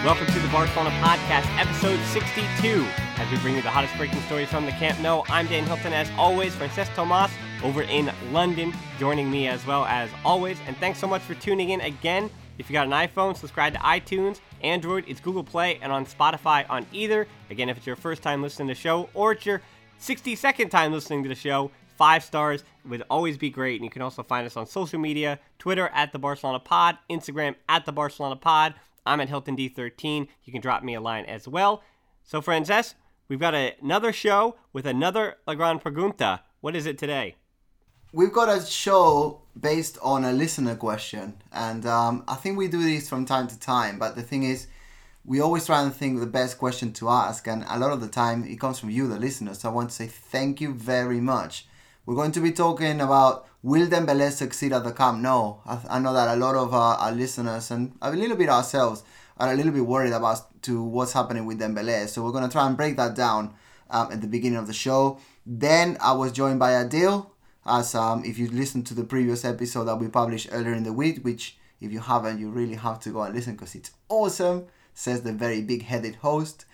Welcome to the Barcelona Podcast, episode 62. As we bring you the hottest breaking stories from the Camp Nou, I'm Dan Hilton. As always, Francesc Tomas over in London, joining me as well as always. And thanks so much for tuning in again. If you got an iPhone, subscribe to iTunes. Android, it's Google Play, and on Spotify on either. Again, if it's your first time listening to the show, or it's your 62nd time listening to the show, 5 stars would always be great. And you can also find us on social media, Twitter at The Barcelona Pod, Instagram at The Barcelona Pod. I'm at Hilton D13. You can drop me a line as well. So, Francesc, we've got another show with another La Gran Pregunta. What is it today? We've got a show based on a listener question. And I think we do this from time to time. But the thing is, we always try and think of the best question to ask. And a lot of the time, it comes from you, the listener. So I want to say thank you very much. We're going to be talking about, will Dembélé succeed at the Camp Nou? I know that a lot of our listeners, and a little bit ourselves, are a little bit worried about what's happening with Dembélé. So we're going to try and break that down at the beginning of the show. Then I was joined by Adil, as if you listened to the previous episode that we published earlier in the week, which if you haven't, you really have to go and listen because it's awesome, says the very big-headed host.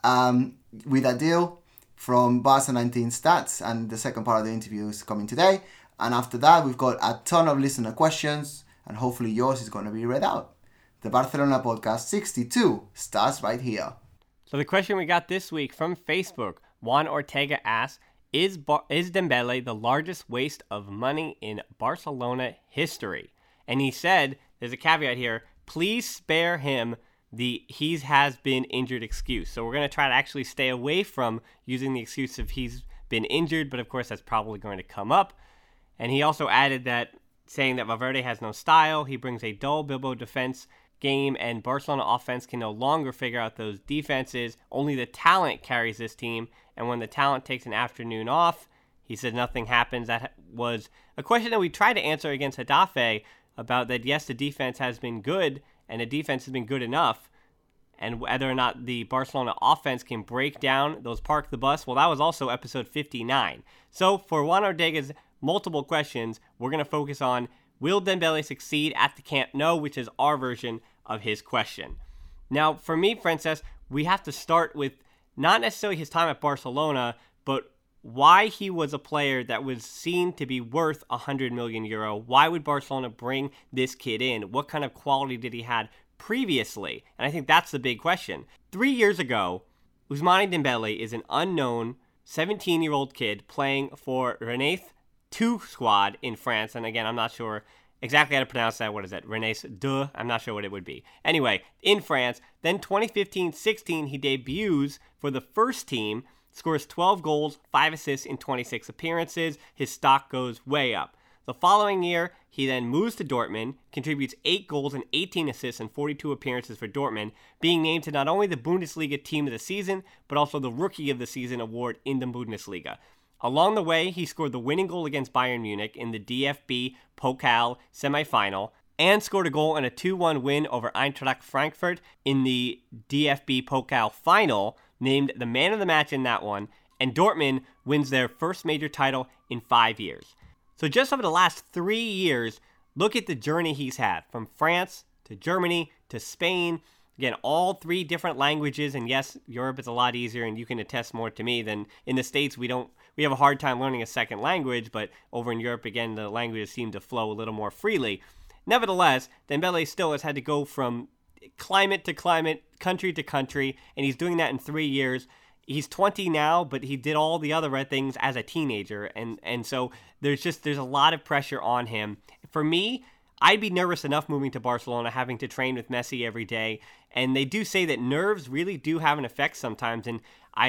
With Adil from Barca 19 Stats, and the second part of the interview is coming today. And after that, we've got a ton of listener questions, and hopefully yours is going to be read out. The Barcelona Podcast 62 starts right here. So the question we got this week from Facebook, Juan Ortega asks, is Dembélé the largest waste of money in Barcelona history? And he said, there's a caveat here, please spare him the he has been injured excuse. So we're going to try to actually stay away from using the excuse of he's been injured, but of course that's probably going to come up. And he also added that, saying that Valverde has no style, he brings a dull Bilbao defense game, and Barcelona offense can no longer figure out those defenses. Only the talent carries this team, and when the talent takes an afternoon off, he said nothing happens. That was a question that we tried to answer against Getafe about that, yes, the defense has been good, and the defense has been good enough, and whether or not the Barcelona offense can break down those park the bus. Well, that was also episode 59. So for Juan Ortega's multiple questions, we're going to focus on, will Dembélé succeed at the Camp Nou, which is our version of his question. Now, for me, Francesc, we have to start with not necessarily his time at Barcelona, but why he was a player that was seen to be worth €100 million. Why would Barcelona bring this kid in? What kind of quality did he have previously? And I think that's the big question. 3 years ago, Ousmane Dembélé is an unknown 17-year-old kid playing for Rennes 2 squad in France. And again, I'm not sure exactly how to pronounce that. What is that? Rennes 2? I'm not sure what it would be. Anyway, in France. Then 2015-16, he debuts for the first team, scores 12 goals, 5 assists in 26 appearances. His stock goes way up. The following year, he then moves to Dortmund, contributes 8 goals and 18 assists in 42 appearances for Dortmund, being named to not only the Bundesliga Team of the Season, but also the Rookie of the Season award in the Bundesliga. Along the way, he scored the winning goal against Bayern Munich in the DFB Pokal semifinal, and scored a goal in a 2-1 win over Eintracht Frankfurt in the DFB Pokal final, named the man of the match in that one, and Dortmund wins their first major title in 5 years. So just over the last 3 years, look at the journey he's had, from France to Germany to Spain. Again, all 3 different languages, and yes, Europe is a lot easier, and you can attest more to me than in the States. We have a hard time learning a second language, but over in Europe, again, the languages seem to flow a little more freely. Nevertheless, Dembélé still has had to go from climate to climate, country to country, and he's doing that in 3 years. He's 20 now, but he did all the other right things as a teenager, and so there's a lot of pressure on him. For me, I'd be nervous enough moving to Barcelona, having to train with Messi every day, and they do say that nerves really do have an effect sometimes, and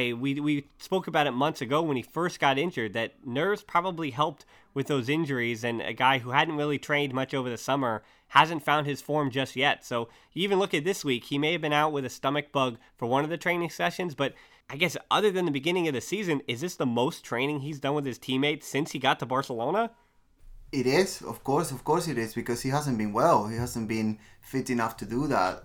we spoke about it months ago when he first got injured, that nerves probably helped with those injuries, and a guy who hadn't really trained much over the summer hasn't found his form just yet. So you even look at this week, he may have been out with a stomach bug for one of the training sessions, but I guess other than the beginning of the season, is this the most training he's done with his teammates since he got to Barcelona? It is, of course it is, because he hasn't been well. He hasn't been fit enough to do that.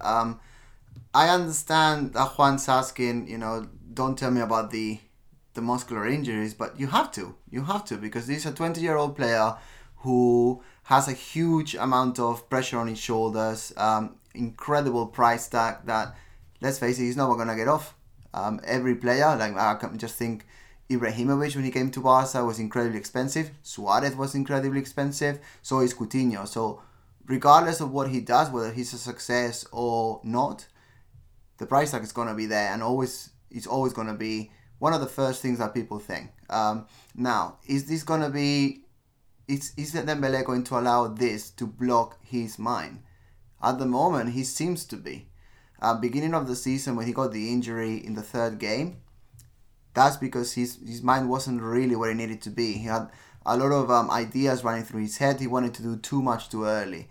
I understand that Juan's asking, don't tell me about the muscular injuries, but you have to, because this is a 20-year-old player who has a huge amount of pressure on his shoulders, incredible price tag that let's face it, he's never going to get off. Every player, like I can just think Ibrahimovic when he came to Barca was incredibly expensive. Suarez was incredibly expensive. So is Coutinho. So regardless of what he does, whether he's a success or not, the price tag is going to be there, and it's always going to be one of the first things that people think. Now, is this going to be... Is Dembélé going to allow this to block his mind? At the moment, he seems to be. Beginning of the season, when he got the injury in the third game, that's because his mind wasn't really where it needed to be. He had a lot of ideas running through his head. He wanted to do too much too early.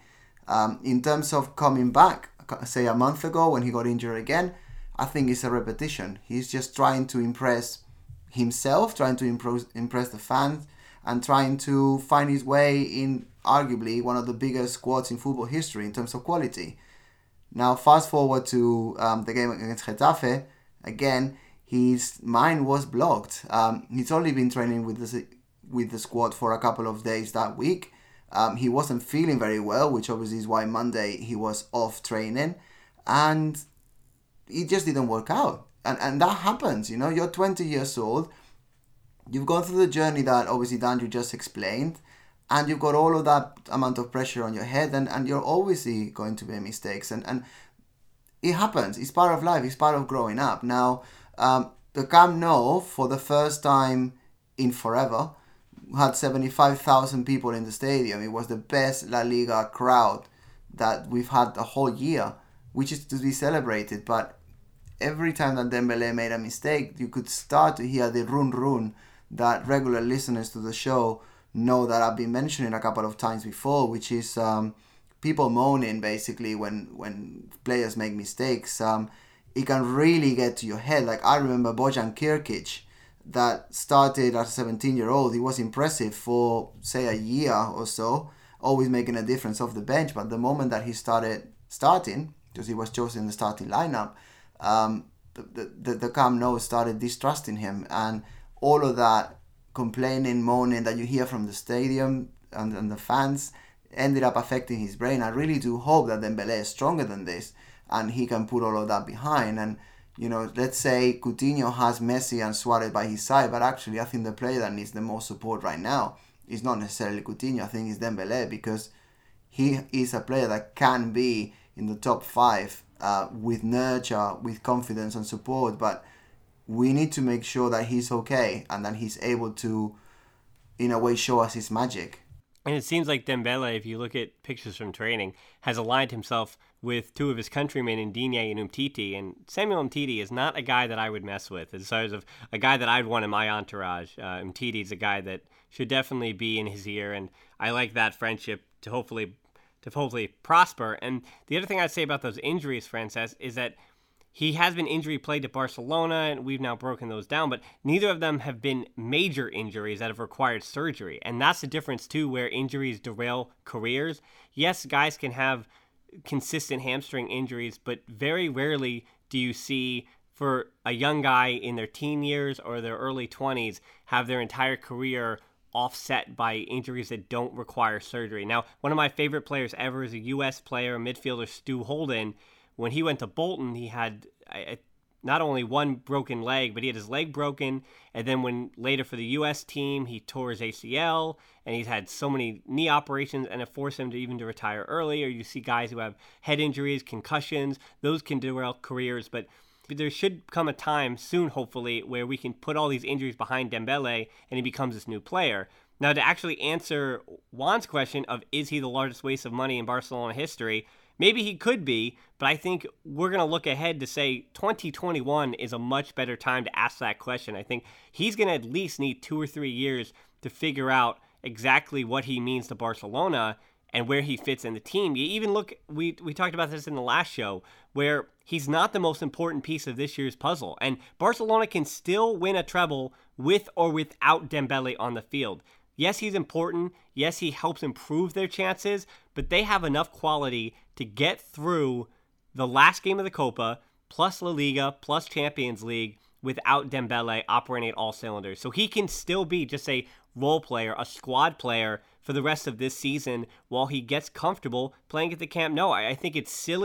In terms of coming back, say a month ago when he got injured again, I think it's a repetition. He's just trying to impress himself, trying to impress the fans, and trying to find his way in arguably one of the biggest squads in football history in terms of quality. Now, fast forward to the game against Getafe, again, his mind was blocked. He's only been training with the squad for a couple of days that week. He wasn't feeling very well, which obviously is why Monday he was off training, and it just didn't work out. And that happens, you know. You're 20 years old. You've gone through the journey that obviously Dandrew just explained, and you've got all of that amount of pressure on your head, and you're obviously going to make mistakes, and it happens. It's part of life. It's part of growing up. Now, the Camp Nou, for the first time in forever, had 75,000 people in the stadium. It was the best La Liga crowd that we've had the whole year, which is to be celebrated. But every time that Dembélé made a mistake, you could start to hear the run that regular listeners to the show know that I've been mentioning a couple of times before, which is people moaning basically when players make mistakes. It can really get to your head. Like I remember Bojan Kirkic, that started as a 17-year-old. He was impressive for, say, a year or so, always making a difference off the bench. But the moment that he started starting, because he was chosen in the starting lineup, the Camp Nou started distrusting him. And all of that complaining, moaning that you hear from the stadium and the fans ended up affecting his brain. I really do hope that Dembélé is stronger than this and he can put all of that behind. And you know, let's say Coutinho has Messi and Suarez by his side, but actually I think the player that needs the most support right now is not necessarily Coutinho. I think it's Dembélé, because he is a player that can be in the top 5 with nurture, with confidence and support, but we need to make sure that he's okay and that he's able to, in a way, show us his magic. And it seems like Dembélé, if you look at pictures from training, has aligned himself with two of his countrymen in Digne and Umtiti. And Samuel Umtiti is not a guy that I would mess with, as far as a guy that I'd want in my entourage. Umtiti is a guy that should definitely be in his ear, and I like that friendship to hopefully prosper. And the other thing I'd say about those injuries, Frances, is that he has been injury plagued at Barcelona, and we've now broken those down, but neither of them have been major injuries that have required surgery. And that's the difference, too, where injuries derail careers. Yes, guys can have consistent hamstring injuries, but very rarely do you see, for a young guy in their teen years or their early 20s, have their entire career offset by injuries that don't require surgery. Now, one of my favorite players ever is a U.S. player, midfielder Stu Holden. When he went to Bolton, he had not only one broken leg, but he had his leg broken. And then when later for the U.S. team, he tore his ACL, and he's had so many knee operations, and it forced him to retire early. Or you see guys who have head injuries, concussions, those can derail careers. But there should come a time soon, hopefully, where we can put all these injuries behind Dembélé and he becomes this new player. Now, to actually answer Juan's question of is he the largest waste of money in Barcelona history, maybe he could be, but I think we're going to look ahead to say 2021 is a much better time to ask that question. I think he's going to at least need 2 or 3 years to figure out exactly what he means to Barcelona and where he fits in the team. You even look, we talked about this in the last show, where he's not the most important piece of this year's puzzle. And Barcelona can still win a treble with or without Dembélé on the field. Yes, he's important. Yes, he helps improve their chances, but they have enough quality to get through the last game of the Copa, plus La Liga, plus Champions League, without Dembélé operating at all cylinders. So he can still be just a role player, a squad player for the rest of this season while he gets comfortable playing at the Camp Nou. I think it's silly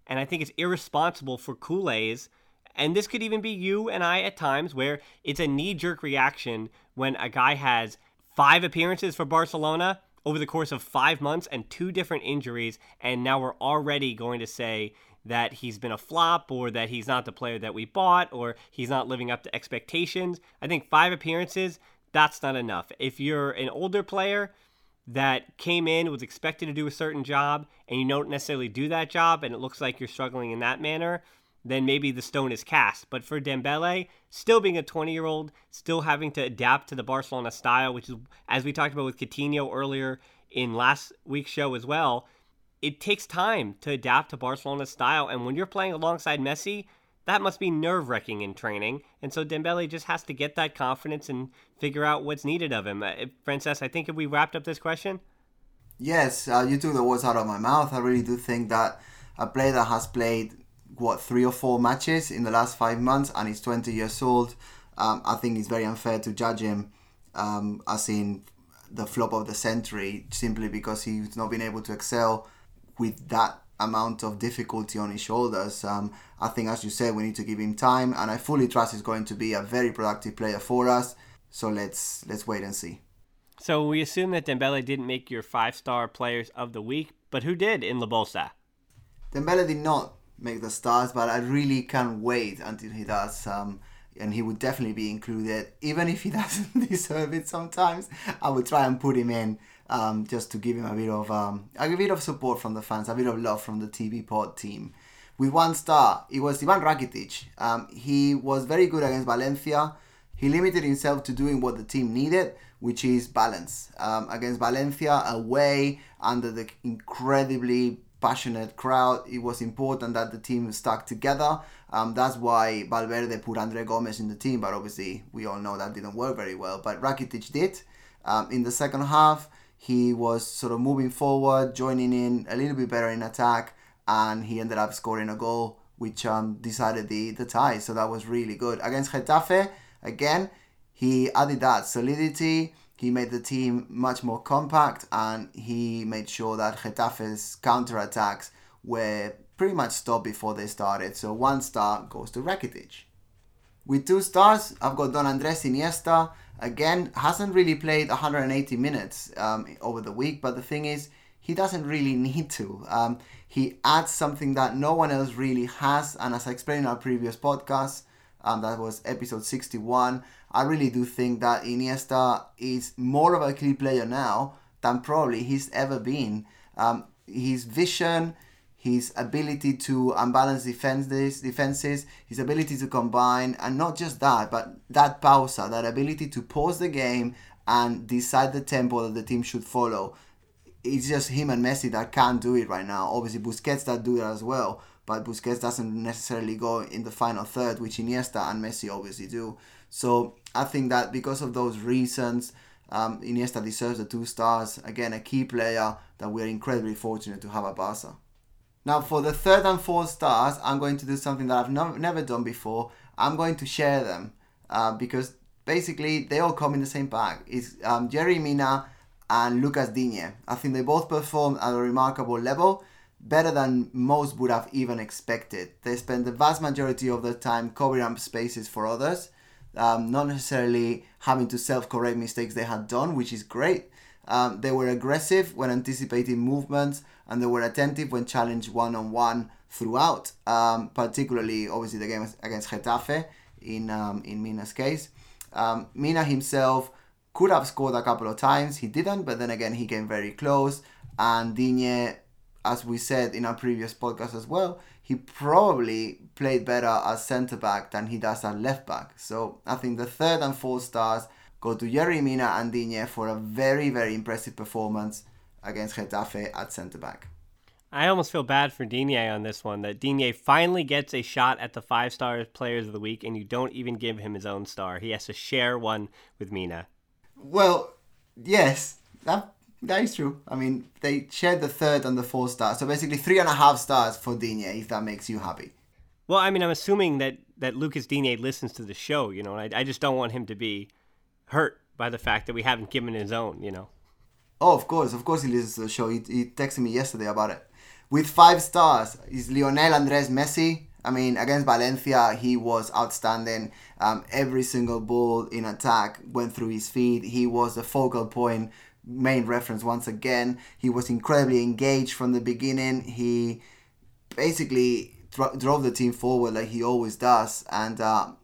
And I think it's irresponsible for Kool-Aid's, and this could even be you and I at times, where it's a knee-jerk reaction when a guy has 5 appearances for Barcelona over the course of 5 months and 2 different injuries, and now we're already going to say that he's been a flop, or that he's not the player that we bought, or he's not living up to expectations. I think 5 appearances, that's not enough. If you're an older player that came in, was expected to do a certain job, and you don't necessarily do that job, and it looks like you're struggling in that manner, then maybe the stone is cast. But for Dembele, still being a 20-year-old, still having to adapt to the Barcelona style, which is, as we talked about with Coutinho earlier in last week's show as well, it takes time to adapt to Barcelona's style. And when you're playing alongside Messi, that must be nerve-wracking in training. And so Dembele just has to get that confidence and figure out what's needed of him. Frances, I think, have we wrapped up this question? Yes, you took the words out of my mouth. I really do think that a player that has played 3 or 4 matches in the last 5 months and is 20 years old, I think it's very unfair to judge him as in the flop of the century simply because he's not been able to excel with that amount of difficulty on his shoulders. I think, as you said, we need to give him time, and I fully trust he's going to be a very productive player for us. So let's wait and see. So we assume that Dembele didn't make your 5-star players of the week, but who did in La Bolsa? Dembele did not make the stars, but I really can't wait until he does. And he would definitely be included, even if he doesn't deserve it sometimes. I would try and put him in just to give him a bit of support from the fans, a bit of love from the TV pod team. With 1 star, it was Ivan Rakitic. He was very good against Valencia. He limited himself to doing what the team needed, which is balance. Against Valencia, away, under the incredibly passionate crowd, it was important that the team stuck together. That's why Valverde put Andre Gomes in the team, but obviously we all know that didn't work very well. But Rakitic did. In the second half, he was sort of moving forward, joining in a little bit better in attack, and he ended up scoring a goal which decided the tie. So that was really good. Against Getafe, again, he added that solidity. He made the team much more compact, and he made sure that Getafe's counter-attacks were pretty much stopped before they started. So 1 star goes to Rakitic. With 2 stars, I've got Don Andres Iniesta. Again, hasn't really played 180 minutes over the week, but the thing is, he doesn't really need to. He adds something that no one else really has, and as I explained in our previous podcast, that was episode 61, I really do think that Iniesta is more of a key player now than probably he's ever been. His vision, his ability to unbalance defenses, his ability to combine, and not just that, but that pausa, that ability to pause the game and decide the tempo that the team should follow. It's just him and Messi that can't do it right now. Obviously, Busquets that do it as well, but Busquets doesn't necessarily go in the final third, which Iniesta and Messi obviously do. So I think that because of those reasons, Iniesta deserves the 2 stars. Again, a key player that we're incredibly fortunate to have at Barca. Now, for the 3rd and 4th stars, I'm going to do something that I've never done before. I'm going to share them because basically they all come in the same bag. It's Yerry Mina and Lucas Digne. I think they both performed at a remarkable level, better than most would have even expected. They spent the vast majority of their time covering up spaces for others, not necessarily having to self-correct mistakes they had done, which is great. They were aggressive when anticipating movements, and they were attentive when challenged one-on-one throughout, particularly, obviously, the game against Getafe in Mina's case. Mina himself could have scored a couple of times. He didn't, but then again, he came very close. And Digne, as we said in our previous podcast as well, he probably played better as centre-back than he does at left-back. So I think the 3rd and 4th stars go to Yerry Mina and Digne for a very, very impressive performance against Getafe at centre-back. I almost feel bad for Digne on this one, that Digne finally gets a shot at the 5-star players of the week, and you don't even give him his own star. He has to share one with Mina. Well, yes, that is true. I mean, they shared the 3rd and the 4th star. So basically 3.5 stars for Digne, if that makes you happy. Well, I mean, I'm assuming that Lucas Digne listens to the show, you know, and I just don't want him to be hurt by the fact that we haven't given his own, you know. Oh, of course he listens to the show. He texted me yesterday about it. with 5 stars is Lionel Andres Messi. I mean, against Valencia, he was outstanding. Every single ball in attack went through his feet. He was the focal point, main reference once again. He was incredibly engaged from the beginning. He basically drove the team forward like he always does. And,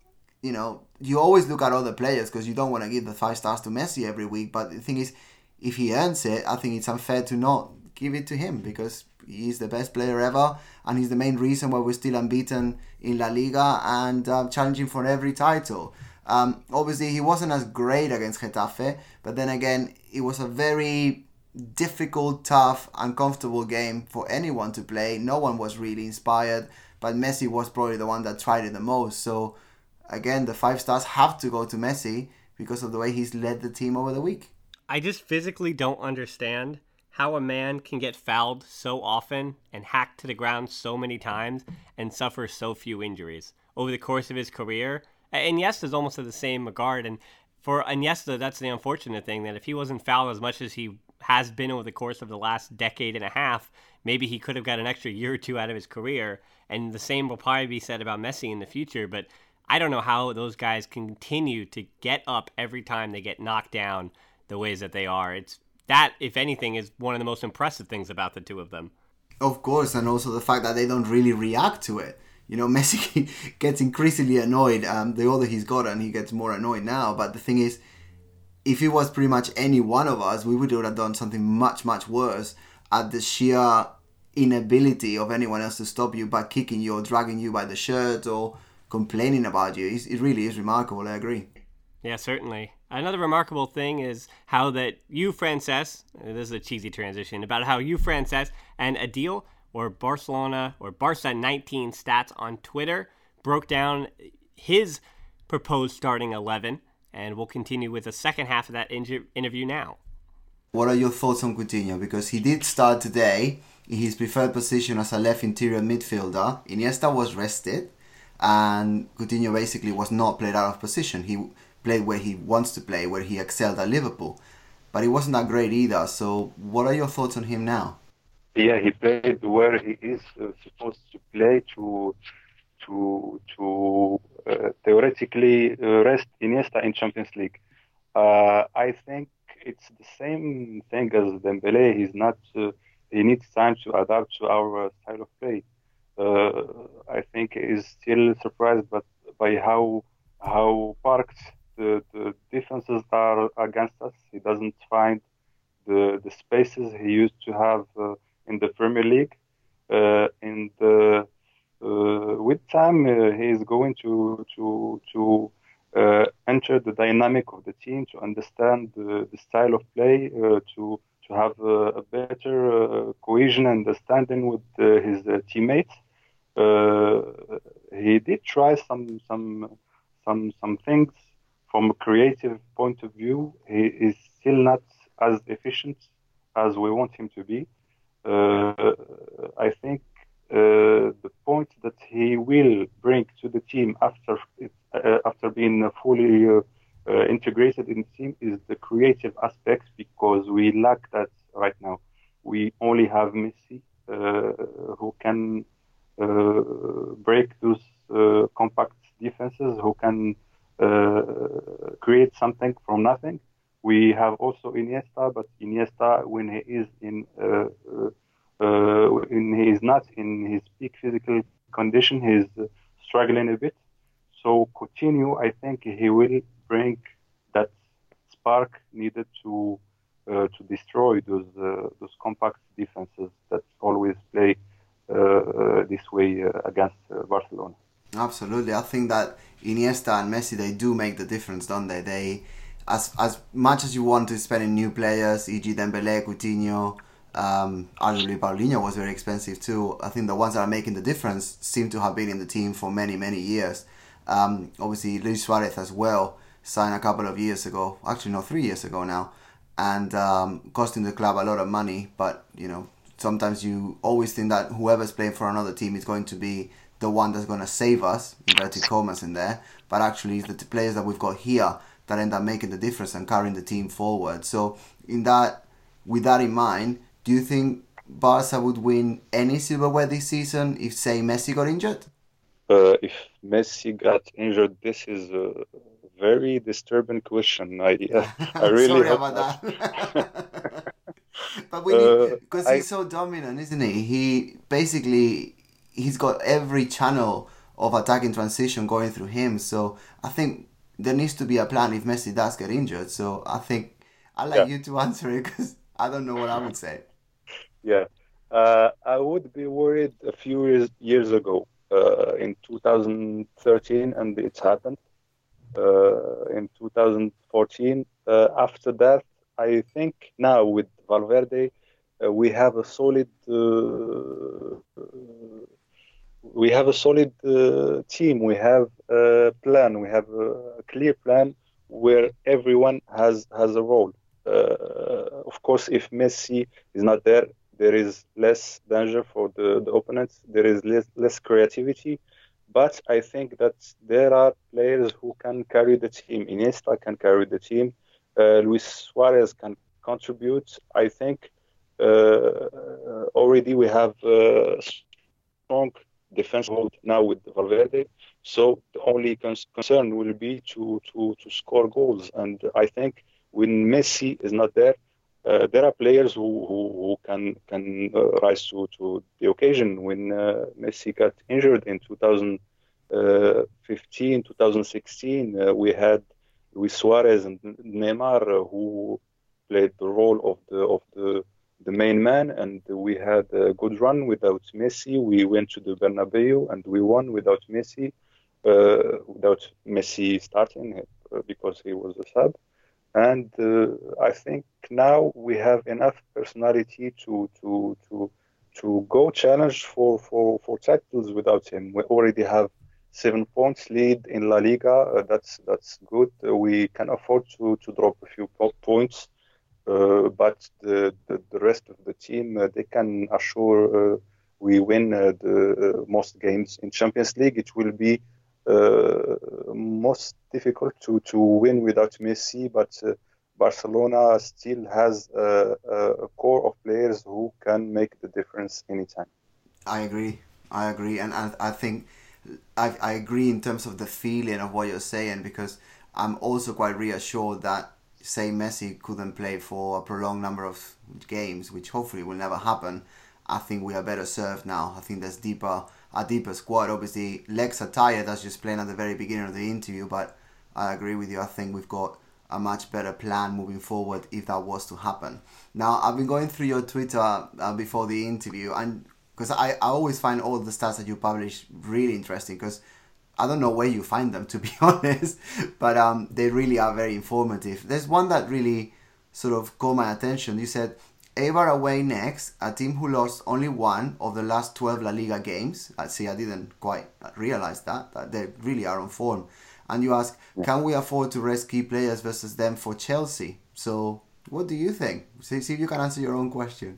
you always look at other players because you don't want to give the 5 stars to Messi every week. But the thing is, if he earns it, I think it's unfair to not give it to him because he's the best player ever and he's the main reason why we're still unbeaten in La Liga and challenging for every title. Obviously, he wasn't as great against Getafe, but then again, it was a very difficult, tough, uncomfortable game for anyone to play. No one was really inspired, but Messi was probably the one that tried it the most. So, again, the 5 stars have to go to Messi because of the way he's led the team over the week. I just physically don't understand how a man can get fouled so often and hacked to the ground so many times and suffer so few injuries over the course of his career. Iniesta's almost in the same regard, and for Iniesta, that's the unfortunate thing, that if he wasn't fouled as much as he has been over the course of the last decade and a half, maybe he could have got an extra year or two out of his career, and the same will probably be said about Messi in the future, but I don't know how those guys continue to get up every time they get knocked down the ways that they are. That, if anything, is one of the most impressive things about the two of them. Of course, and also the fact that they don't really react to it. Messi gets increasingly annoyed. The older he's gotten, he gets more annoyed now. But the thing is, if it was pretty much any one of us, we would have done something much, much worse at the sheer inability of anyone else to stop you by kicking you or dragging you by the shirt or complaining about you. It really is remarkable, I agree. Yeah, certainly. Another remarkable thing is how that you, Frances, this is a cheesy transition, about how you, Frances, and Adil, or Barcelona, or Barca 19 Stats on Twitter, broke down his proposed starting 11, and we'll continue with the second half of that interview now. What are your thoughts on Coutinho? Because he did start today in his preferred position as a left interior midfielder. Iniesta was rested, and Coutinho basically was not played out of position. He played where he wants to play, where he excelled at Liverpool. But he wasn't that great either. So what are your thoughts on him now? Yeah, he played where he is supposed to play to theoretically rest Iniesta in Champions League. I think it's the same thing as Dembele. He needs time to adapt to our style of play. I think he is still surprised by how parked the defenses are against us. He doesn't find the spaces he used to have in the Premier League. With time, he is going to enter the dynamic of the team, to understand the style of play, to have a better cohesion and understanding with his teammates. He did try some things from a creative point of view. He is still not as efficient as we want him to be. I think the point that he will bring to the team after being fully integrated in the team is the creative aspects, because we lack that right now. We only have Messi who can break those compact defenses, who can create something from nothing. We have also Iniesta, but Iniesta, when he is not in his peak physical condition, he's struggling a bit. So Coutinho, I think he will bring that spark needed to destroy those compact defenses that always play this way against Barcelona. Absolutely. I think that Iniesta and Messi, they do make the difference, don't they? They, as much as you want to spend in new players, e.g. Dembele, Coutinho, arguably Paulinho was very expensive too. I think the ones that are making the difference seem to have been in the team for many, many years. Obviously, Luis Suarez as well, signed a couple of years ago, actually no, 3 years ago now, and costing the club a lot of money. But, sometimes you always think that whoever's playing for another team is going to be the one that's going to save us, inverted commas in there, but actually it's the players that we've got here that end up making the difference and carrying the team forward. So with that in mind, do you think Barca would win any silverware this season if, say, Messi got injured? If Messi got injured, this is a very disturbing question. I really Sorry hope about not. that. But we need, Uh, because I he's so dominant, isn't he? He basically, he's got every channel of attacking transition going through him. So I think there needs to be a plan if Messi does get injured. So I think I'd like Yeah, you to answer it because I don't know what I would say. yeah. I would be worried a few years ago, in 2013, and it's happened. In 2014. After that, I think now with Valverde, we have a solid team. We have a plan. We have a clear plan where everyone has a role. Of course, if Messi is not there, there is less danger for the opponents. There is less creativity. But I think that there are players who can carry the team. Iniesta can carry the team. Luis Suarez can contribute. I think already we have strong defense hold now with Valverde. So the only concern will be to score goals. And I think when Messi is not there, there are players who can rise to the occasion. When Messi got injured in 2015, 2016, we had Luis Suarez and Neymar who played the role of the main man, and we had a good run without Messi. We went to the Bernabeu and we won without Messi starting because he was a sub. And I think now we have enough personality to go challenge for titles without him. We already have 7 points lead in La Liga. That's good. We can afford to drop a few points, but the rest of the team they can assure we win the most games in Champions League. It will be most difficult to win without Messi, but Barcelona still has a core of players who can make the difference anytime. I agree. I agree. And I think I agree in terms of the feeling of what you're saying because I'm also quite reassured that, say, Messi couldn't play for a prolonged number of games, which hopefully will never happen. I think we are better served now. I think there's a deeper squad. Obviously, legs are tired, as you explained at the very beginning of the interview, but I agree with you. I think we've got a much better plan moving forward if that was to happen. Now, I've been going through your Twitter before the interview, and because I always find all the stats that you publish really interesting, because I don't know where you find them, to be honest, but they really are very informative. There's one that really sort of caught my attention. You said, Eibar away next, a team who lost only one of the last 12 La Liga games. I didn't quite realize that they really are on form. And you ask, can we afford to rest key players versus them for Chelsea? So what do you think? See if you can answer your own question.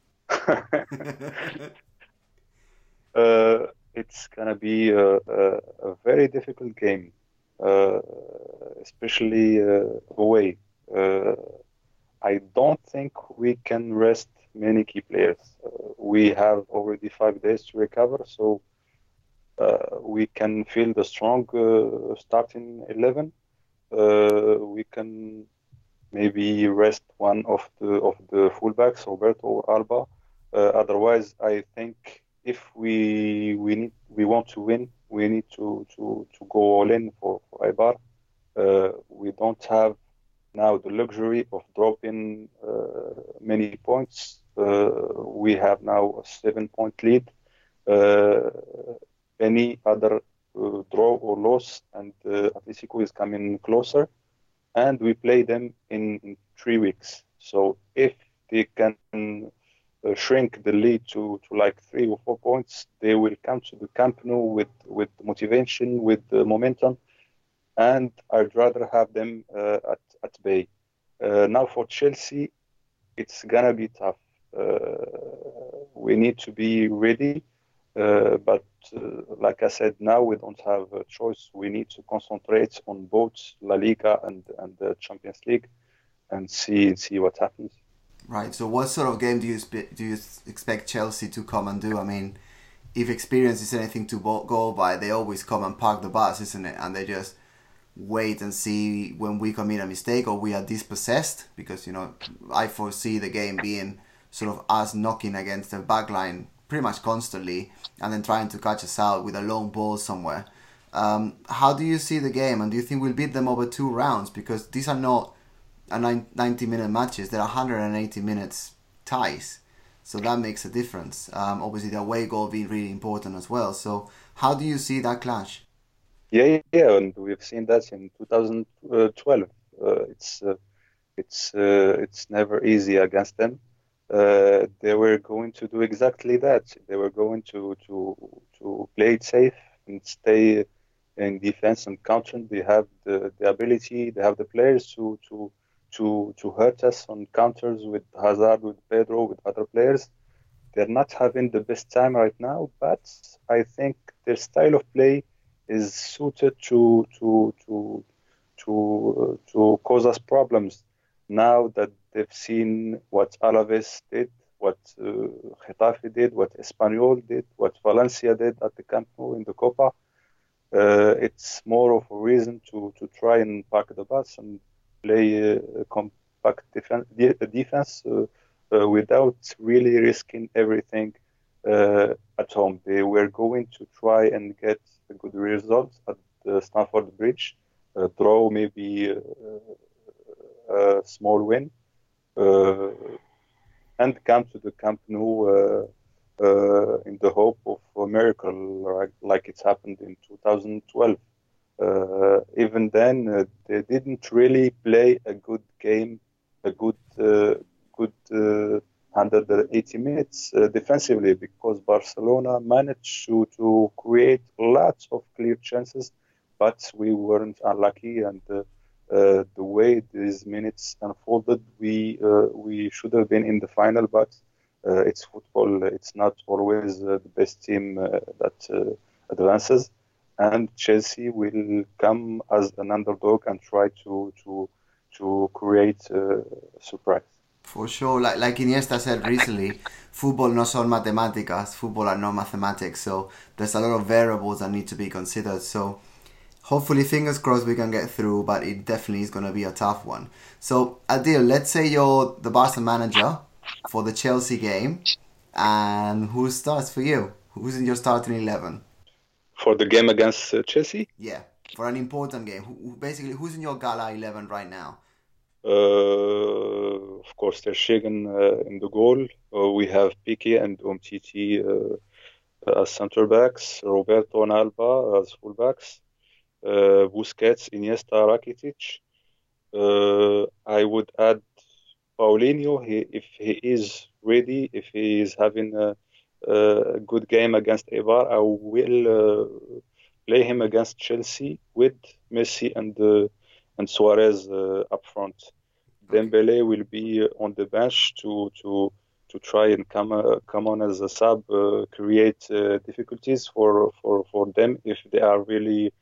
It's gonna be a very difficult game, uh, especially away. Uh, I don't think we can rest many key players. We have already 5 days to recover, so we can feel the strong starting 11. We can maybe rest one of the fullbacks, Roberto or Alba. Otherwise, I think if we want to win, we need to go all in for Eibar. We don't have now the luxury of dropping many points. We have now a 7 point lead. Uh, any other draw or loss, and Atletico is coming closer, and we play them in 3 weeks. So if they can shrink the lead to like 3 or 4 points, they will come to the Camp Nou with motivation, with momentum, and I'd rather have them at bay. Now for Chelsea, it's gonna be tough. We need to be ready, but like I said, now we don't have a choice. We need to concentrate on both La Liga and the Champions League and see what happens. Right. So what sort of game do you expect Chelsea to come and do? I mean, if experience is anything to go by, they always come and park the bus, isn't it? And they just wait and see when we commit a mistake or we are dispossessed, because I foresee the game being sort of us knocking against the back line pretty much constantly and then trying to catch us out with a long ball somewhere. How do you see the game, and do you think we'll beat them over 2 rounds? Because these are not 90-minute matches, they're 180 minutes ties, so that makes a difference. Obviously the away goal being really important as well. So how do you see that clash? Yeah, and we've seen that in 2012. It's never easy against them. They were going to do exactly that. They were going to play it safe and stay in defense and counter. They have the ability, they have the players to hurt us on counters with Hazard, with Pedro, with other players. They're not having the best time right now, but I think their style of play is suited to cause us problems. Now that they've seen what Alaves did, what Getafe did, what Espanyol did, what Valencia did at the Camp Nou in the Copa, it's more of a reason to try and park the bus and play a compact defense without really risking everything at home. They were going to try and get a good result at the Stamford Bridge, draw maybe a small win, uh, and come to the Camp Nou in the hope of a miracle, like it's happened in 2012. Even then, they didn't really play a good game, a good 180 minutes defensively, because Barcelona managed to create lots of clear chances, but we weren't unlucky. And the way these minutes unfolded, we should have been in the final, but it's football. It's not always the best team that advances, and Chelsea will come as an underdog and try to create a surprise. For sure, like Iniesta said recently, football no son matemáticas, football are not mathematics. So there's a lot of variables that need to be considered. So hopefully, fingers crossed, we can get through, but it definitely is going to be a tough one. So Adil, let's say you're the Barca manager for the Chelsea game, and who starts for you? Who's in your starting 11? For the game against Chelsea, Yeah, for an important game. Basically, who's in your gala 11 right now? of course, Ter Stegen in the goal. We have Piqué and Umtiti as center backs, Roberto and Alba as fullbacks, Busquets, Iniesta, Rakitic. I would add Paulinho, if he is ready, if he is having a good game against Eibar, I will play him against Chelsea with Messi and Suarez up front. Okay. Dembele will be on the bench to try and come on as a sub, create difficulties for them if they are really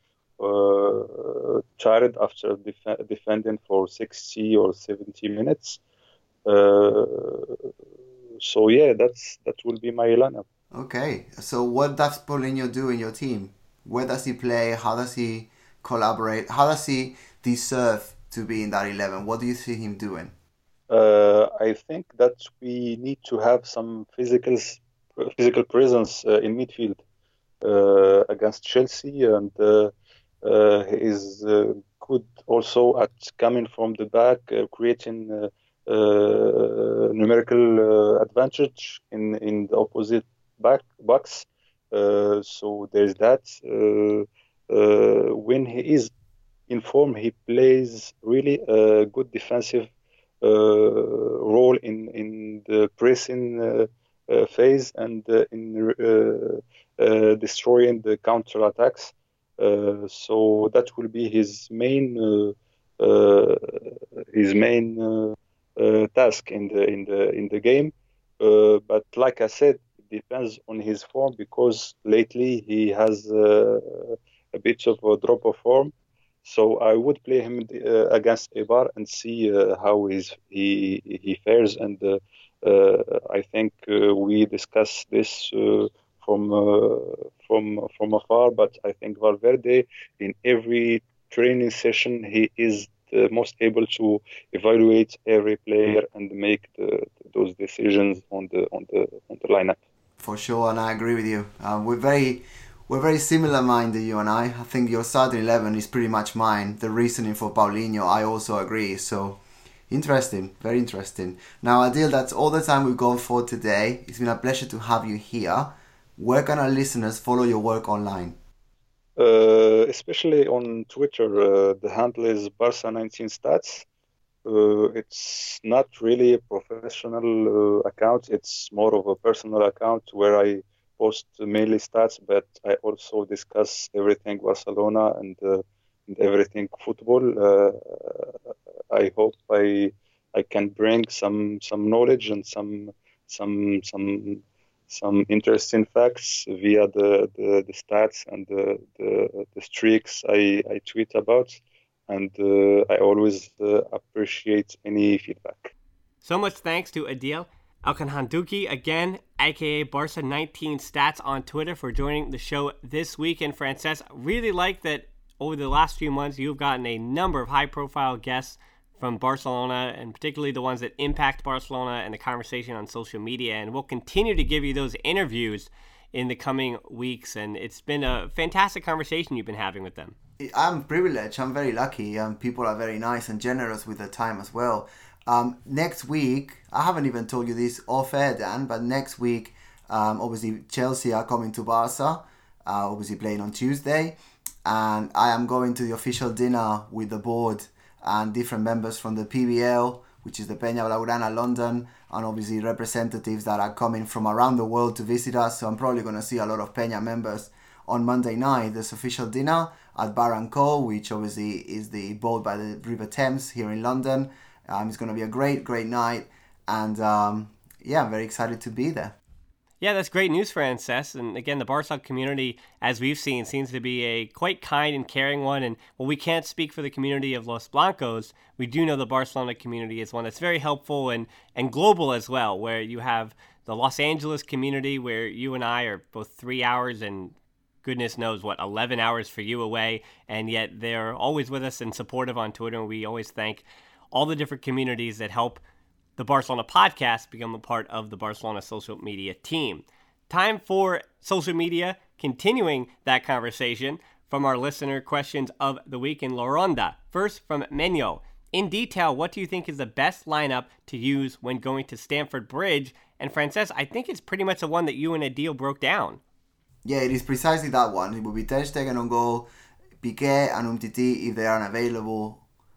tired after defending for 60 or 70 minutes. Uh, so yeah, that will be my lineup. Okay, so what does Paulinho do in your team? Where does he play? How does he collaborate? How does he deserve to be in that 11? What do you see him doing? I think that we need to have some physical presence in midfield against Chelsea, and he is good also at coming from the back, creating numerical advantage in the opposite box. So there's that. When he is in form, he plays really a good defensive role in the pressing phase and in destroying the counter attacks. So that will be his main task in the game. But like I said, it depends on his form, because lately he has a bit of a drop of form. So I would play him against Eibar and see how he fares. And I think we discussed this from afar. But I think Valverde, in every training session, he is the most able to evaluate every player and make those decisions on the lineup. For sure, and I agree with you. We're very similar minded, you and I. I think your starting 11 is pretty much mine. The reasoning for Paulinho, I also agree. So, interesting, very interesting. Now, Adil, that's all the time we've gone for today. It's been a pleasure to have you here. Where can our listeners follow your work online? Especially on Twitter, the handle is Barca19stats. It's not really a professional account. It's more of a personal account where I post mainly stats, but I also discuss everything Barcelona and everything football. I hope I can bring some knowledge and some interesting facts via the stats and the streaks I tweet about. And I always appreciate any feedback. So much thanks to Adil Elkhanhandouki, again, aka Barca19stats on Twitter, for joining the show this week. And Frances, really like that over the last few months you've gotten a number of high-profile guests from Barcelona, and particularly the ones that impact Barcelona and the conversation on social media. And we'll continue to give you those interviews in the coming weeks. And it's been a fantastic conversation you've been having with them. I'm privileged. I'm very lucky. People are very nice and generous with their time as well. Next week, I haven't even told you this off air, Dan, but next week, obviously Chelsea are coming to Barca, obviously playing on Tuesday, and I am going to the official dinner with the board and different members from the PBL, which is the Peña Blaugrana London, and obviously representatives that are coming from around the world to visit us. So I'm probably going to see a lot of Peña members on Monday night. There's official dinner at Bar & Co, which obviously is the boat by the River Thames here in London. It's going to be a great night, and I'm very excited to be there. Yeah, that's great news, Frances. And again, the Barca community, as we've seen, seems to be a quite kind and caring one. And while we can't speak for the community of Los Blancos, we do know the Barcelona community is one that's very helpful and global as well, where you have the Los Angeles community, where you and I are both 3 hours and goodness knows what, 11 hours for you away. And yet they're always with us and supportive on Twitter. And we always thank all the different communities that help the Barcelona podcast become a part of the Barcelona social media team. Time for social media, continuing that conversation from our listener questions of the week in La Ronda. First from Menyo. In detail, what do you think is the best lineup to use when going to Stamford Bridge? And Frances, I think it's pretty much the one that you and Adil broke down. Yeah, it is precisely that one. It will be Ter Stegen on goal, Piqué and Umtiti if they are unavailable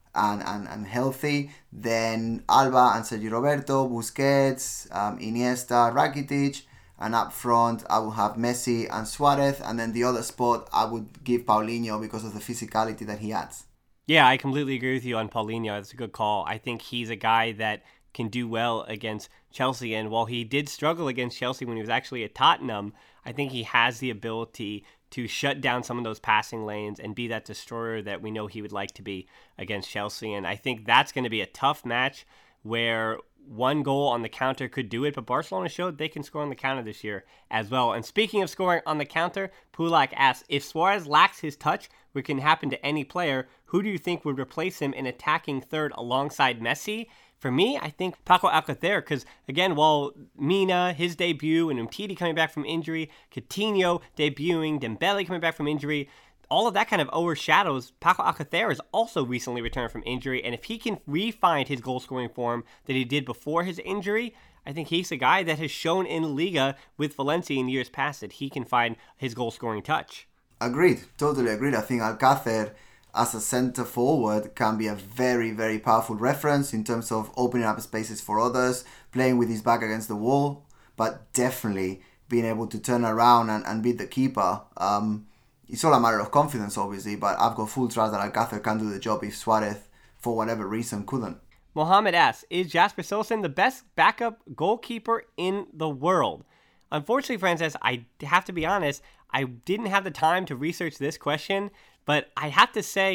and healthy. Then Alba and Sergio Roberto, Busquets, Iniesta, Rakitic, and up front I will have Messi and Suarez, and then the other spot I would give Paulinho because of the physicality that he adds. Yeah, I completely agree with you on Paulinho. That's a good call. I think he's a guy that can do well against Chelsea, and while he did struggle against Chelsea when he was actually at Tottenham, I think he has the ability to shut down some of those passing lanes and be that destroyer that we know he would like to be against Chelsea. And I think that's going to be a tough match where one goal on the counter could do it, but Barcelona showed they can score on the counter this year as well. And speaking of scoring on the counter, Pulak asks, if Suarez lacks his touch, which can happen to any player, who do you think would replace him in attacking third alongside Messi? For me, I think Paco Alcácer, because again, while Mina, his debut, and Umtiti coming back from injury, Coutinho debuting, Dembele coming back from injury, all of that kind of overshadows Paco Alcácer has also recently returned from injury, and if he can re-find his goal-scoring form that he did before his injury, I think he's a guy that has shown in Liga with Valencia in years past that he can find his goal-scoring touch. Agreed, totally agreed. I think Alcácer as a centre forward can be a very, very powerful reference in terms of opening up spaces for others, playing with his back against the wall, but definitely being able to turn around and beat the keeper. It's all a matter of confidence, obviously, but I've got full trust that Alcácer can do the job if Suarez, for whatever reason, couldn't. Mohamed asks, is Jasper Cillessen the best backup goalkeeper in the world? Unfortunately, Frances, I have to be honest, I didn't have the time to research this question, but I have to say,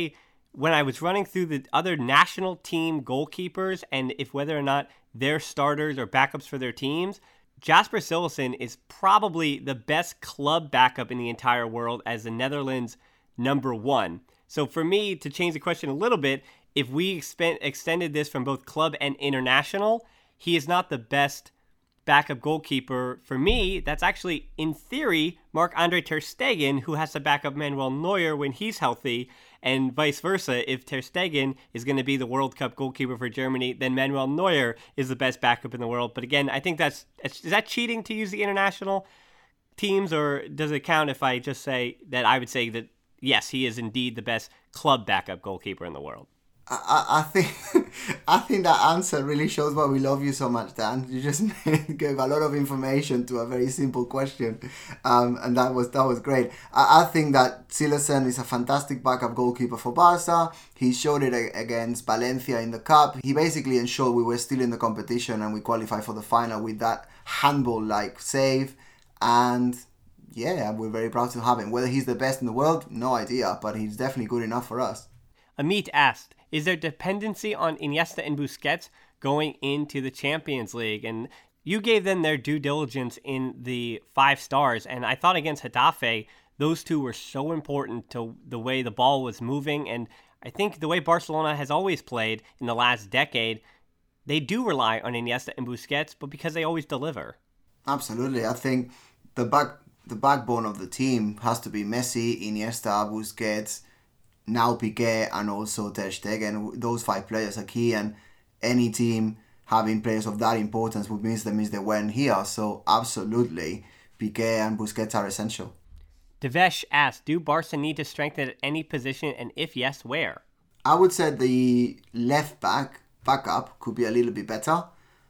when I was running through the other national team goalkeepers and if whether or not they're starters or backups for their teams, Jasper Cillessen is probably the best club backup in the entire world as the Netherlands' number one. So for me, to change the question a little bit, if we extended this from both club and international, he is not the best backup goalkeeper. For me, that's actually, in theory, Marc-Andre Ter Stegen, who has to back up Manuel Neuer when he's healthy, and vice versa. If Ter Stegen is going to be the World Cup goalkeeper for Germany, then Manuel Neuer is the best backup in the world. But again, I think is that cheating to use the international teams, or does it count if I just say that I would say that, yes, he is indeed the best club backup goalkeeper in the world? I think that answer really shows why we love you so much, Dan. You just gave a lot of information to a very simple question, and that was great. I think that Cillessen is a fantastic backup goalkeeper for Barca. He showed it against Valencia in the Cup. He basically ensured we were still in the competition and we qualified for the final with that handball-like save. And yeah, we're very proud to have him. Whether he's the best in the world, no idea, but he's definitely good enough for us. Amit asked, is there dependency on Iniesta and Busquets going into the Champions League? And you gave them their due diligence in the 5 stars. And I thought against Getafe, those two were so important to the way the ball was moving. And I think the way Barcelona has always played in the last decade, they do rely on Iniesta and Busquets, but because they always deliver. Absolutely. I think the backbone of the team has to be Messi, Iniesta, Busquets, now Piqué, and also Ter Stegen. Those 5 players are key, and any team having players of that importance would mean they weren't here. So absolutely, Piqué and Busquets are essential. Devesh asked, do Barca need to strengthen at any position, and if yes, where? I would say the left backup could be a little bit better.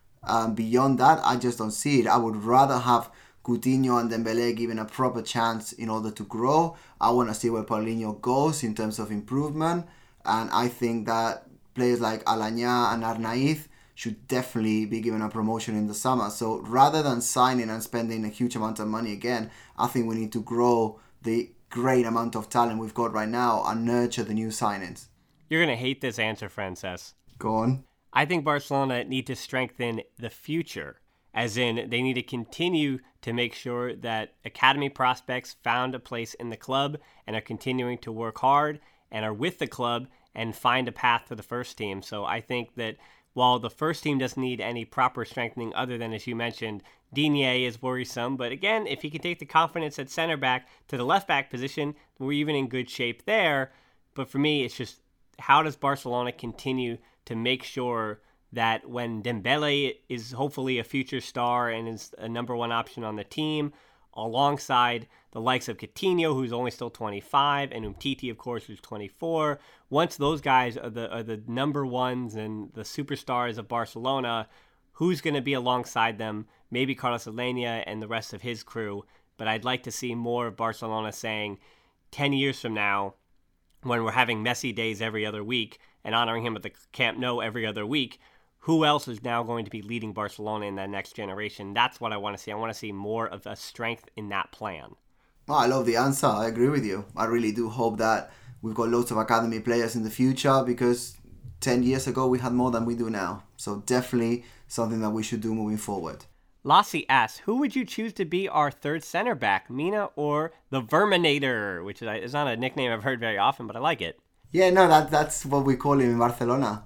Beyond that, I just don't see it. I would rather have Coutinho and Dembélé given a proper chance in order to grow. I want to see where Paulinho goes in terms of improvement. And I think that players like Alanya and Arnaiz should definitely be given a promotion in the summer. So rather than signing and spending a huge amount of money again, I think we need to grow the great amount of talent we've got right now and nurture the new signings. You're going to hate this answer, Frances. Go on. I think Barcelona need to strengthen the future, as in they need to continue to make sure that academy prospects found a place in the club and are continuing to work hard and are with the club and find a path to the first team. So I think that while the first team doesn't need any proper strengthening other than, as you mentioned, Digne is worrisome. But again, if he can take the confidence at center back to the left back position, we're even in good shape there. But for me, it's just, how does Barcelona continue to make sure that when Dembele is hopefully a future star and is a number one option on the team, alongside the likes of Coutinho, who's only still 25, and Umtiti, of course, who's 24. Once those guys are the number ones and the superstars of Barcelona, who's going to be alongside them? Maybe Carlos Alenia and the rest of his crew. But I'd like to see more of Barcelona saying, 10 years from now, when we're having Messi days every other week and honoring him at the Camp Nou every other week, who else is now going to be leading Barcelona in that next generation? That's what I want to see. I want to see more of a strength in that plan. Oh, I love the answer. I agree with you. I really do hope that we've got loads of academy players in the future, because 10 years ago we had more than we do now. So definitely something that we should do moving forward. Lassie asks, who would you choose to be our third center back, Mina or the Verminator? Which is not a nickname I've heard very often, but I like it. Yeah, no, that's what we call him in Barcelona.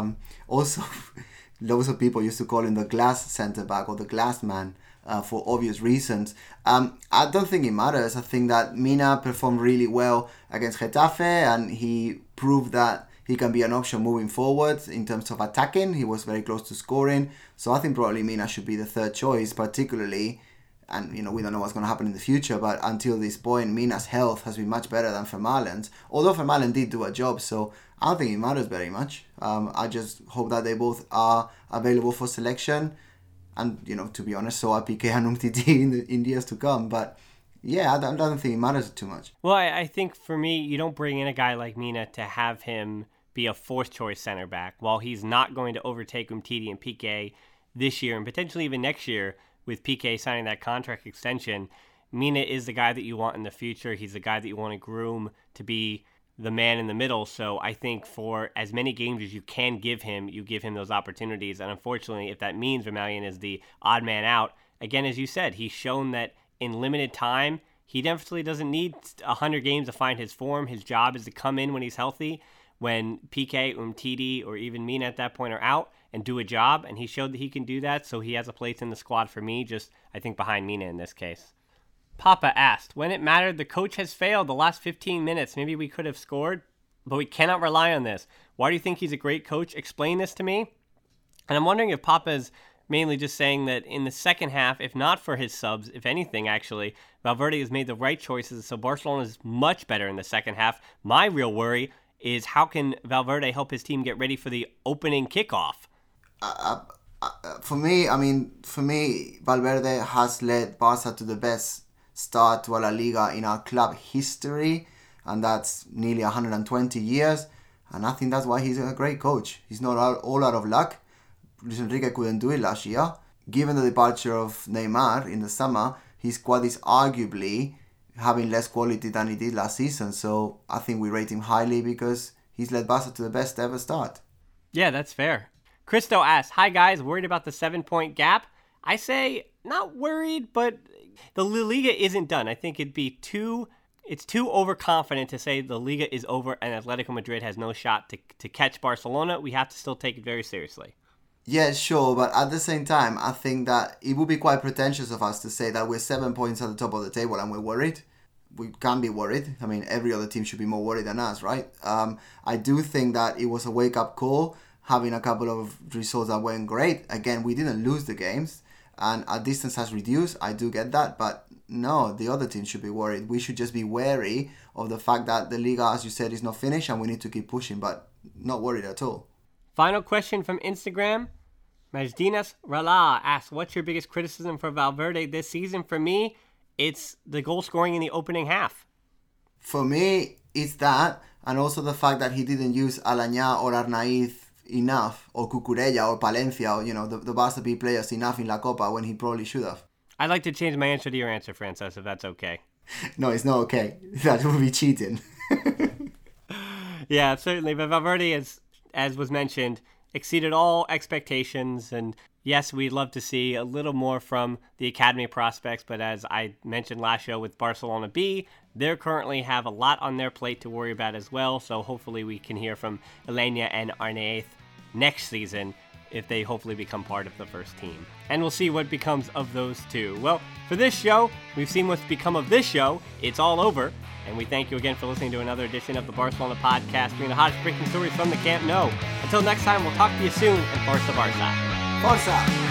Also, loads of people used to call him the glass centre back or the glass man for obvious reasons. I don't think it matters. I think that Mina performed really well against Getafe, and he proved that he can be an option moving forward in terms of attacking. He was very close to scoring. So I think probably Mina should be the third choice, particularly. And, we don't know what's going to happen in the future, but until this point, Mina's health has been much better than Vermaelen's. Although Vermaelen did do a job, so I don't think it matters very much. I just hope that they both are available for selection. And, to be honest, so are Piqué and Umtiti in years to come. But, yeah, I don't think it matters too much. Well, I think for me, you don't bring in a guy like Mina to have him be a fourth-choice center back. While he's not going to overtake Umtiti and Piqué this year and potentially even next year, with Piqué signing that contract extension, Mina is the guy that you want in the future. He's the guy that you want to groom to be the man in the middle. So I think for as many games as you can give him, you give him those opportunities. And unfortunately, if that means Vermaelen is the odd man out, again, as you said, he's shown that in limited time, he definitely doesn't need 100 games to find his form. His job is to come in when he's healthy, when PK, Umtiti, or even Mina at that point are out, and do a job. And he showed that he can do that, so he has a place in the squad for me, just I think behind Mina in this case. Papa asked, when it mattered, the coach has failed the last 15 minutes. Maybe we could have scored, but we cannot rely on this. Why do you think he's a great coach? Explain this to me. And I'm wondering if Papa is mainly just saying that in the second half, if not for his subs, if anything, actually, Valverde has made the right choices, so Barcelona is much better in the second half. My real worry is how can Valverde help his team get ready for the opening kickoff? For me, Valverde has led Barca to the best start to a La Liga in our club history, and that's nearly 120 years, and I think that's why he's a great coach. He's not all out of luck. Luis Enrique couldn't do it last year. Given the departure of Neymar in the summer, his squad is arguably having less quality than he did last season, so I think we rate him highly because he's led Barca to the best ever start. Yeah, that's fair. Christo asks, hi guys, worried about the 7-point gap? I say, not worried, but the La Liga isn't done. I think it's too overconfident to say the Liga is over and Atletico Madrid has no shot to catch Barcelona. We have to still take it very seriously. Yeah, sure, but at the same time, I think that it would be quite pretentious of us to say that we're 7 points at the top of the table and we're worried. We can't be worried. I mean, every other team should be more worried than us, right? I do think that it was a wake-up call, having a couple of results that weren't great. Again, we didn't lose the games, and our distance has reduced. I do get that, but no, the other team should be worried. We should just be wary of the fact that the Liga, as you said, is not finished and we need to keep pushing, but not worried at all. Final question from Instagram. Majdinas Rala asks, what's your biggest criticism for Valverde this season? For me, it's the goal scoring in the opening half. For me, it's that, and also the fact that he didn't use Alañá or Arnaiz enough, or Cucurella or Palencia, or the Barca B players enough in La Copa when he probably should have. I'd like to change my answer to your answer, Frances, if that's okay. No, it's not okay. That would be cheating. Yeah, certainly. But Valverde, as was mentioned, exceeded all expectations. And yes, we'd love to see a little more from the academy prospects. But as I mentioned last show with Barcelona B, they currently have a lot on their plate to worry about as well. So hopefully we can hear from Alañá and Arnaiz next season if they hopefully become part of the first team. And we'll see what becomes of those two. Well, for this show, we've seen what's become of this show. It's all over. And we thank you again for listening to another edition of the Barcelona Podcast, bringing the hottest breaking stories from the Camp Nou. Until next time, we'll talk to you soon, and Força Barça. Força!